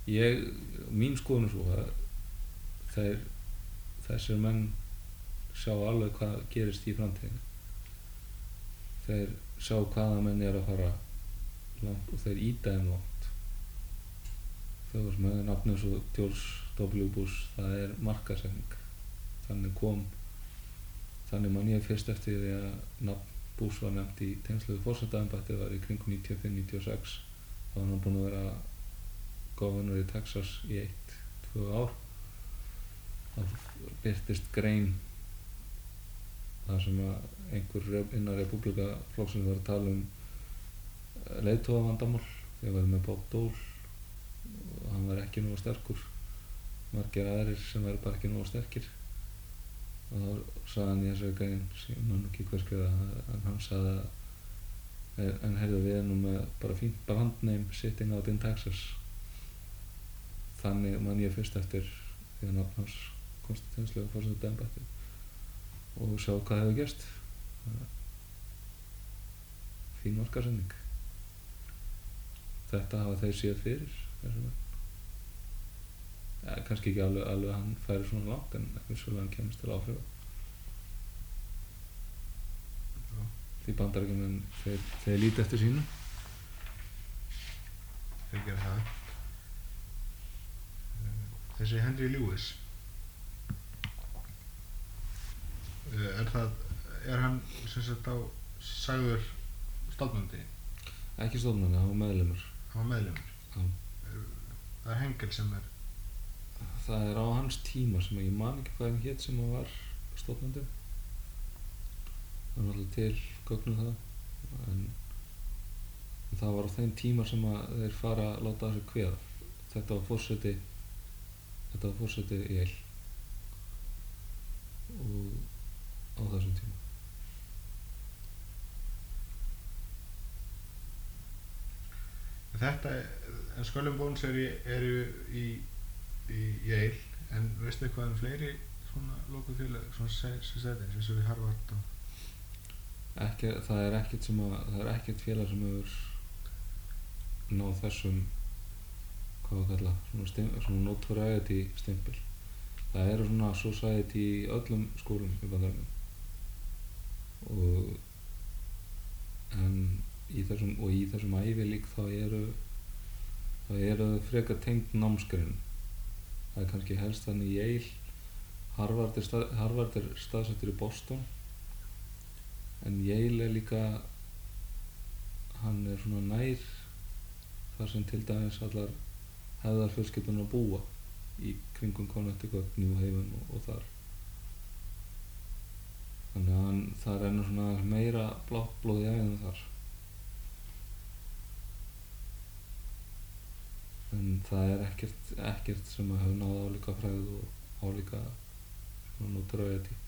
mín skoðun er svo að þessir menn sjá alveg hvað gerist í framtíðinni. Þeir sjá hvaða menn er að fara langt og þeir ýta þeim langt. Þau sem hefur nafn eins og George W. Bush, það er markaðssetning. Þannig man ég fyrst eftir því að nafn Bush var nefnt í tengslum við forsetaembættið var í kringum 95-96. Þá var hann búinn að vera governor í Texas í 1-2 ár. Það birtist grein þar sem að einhver innan repúblikaflokksins var að tala leiðtogavandamál. Þeir væru með Bob Dole og hann var ekki nógu sterkur. Margir aðrir sem væru bara ekki nógu sterkir. Og þá sagði hann í þessari grein, ég man ekki hver skrifaði, en hann sagði að en heyrðu, við erum með bara fínt brandname sitting out in Texas. Þannig man ég fyrst eftir því að nafn hans komst í tengslu við forsetaembættið og sjá hvað hefur gerst. Fín markaðssetning. Þetta hafa þeir séð fyrir þessum menn. Kannski ekki alveg hann færi svona langt, en vissulega hann kemst til áhrifa. Því Bandaríkjamenn þeir líta eftir sínu. Þeir gera það. Þessi Henry Lewis, er hann sem sagt á sagður stofnandi? Ekki stofnandi, hann var meðlimur. Hann var meðlimur? Já. Það er Hengel sem er? Það er á hans tíma sem ég man ekki hvað hann hét sem hann var stofnandi. Það var alltaf til gögnum það, en það var á þeim tíma sem að þeir fara að láta þessu kveða. Þetta var forseti í Yale og á þessum tíma. En Skull and Bones eru í Yale, en veistu eitthvað fleiri svona lokuð félag, svona societies eins og í Harvard og? Það er ekkert félag sem hefur náð þessum, hvað að kalla, svona notoriety stimpil. Það eru svona society í öllum skólum í Bandaríkjunum. En í þessum ævilík þá eru frekar tengd námsgreinum. Það er kannski helst þannig í Yale. Harvard er staðsettur í Boston, en Yale er líka, hann er svona nær þar sem til dæmis allar hefðarfjölskyldunar búa í kringum Connecticut, New Haven og þar. Þannig að það rennur svona meira blátt blóð í æðinu þar. En það er ekkert sem að hafa náð álíka frægð og álíka notoriety.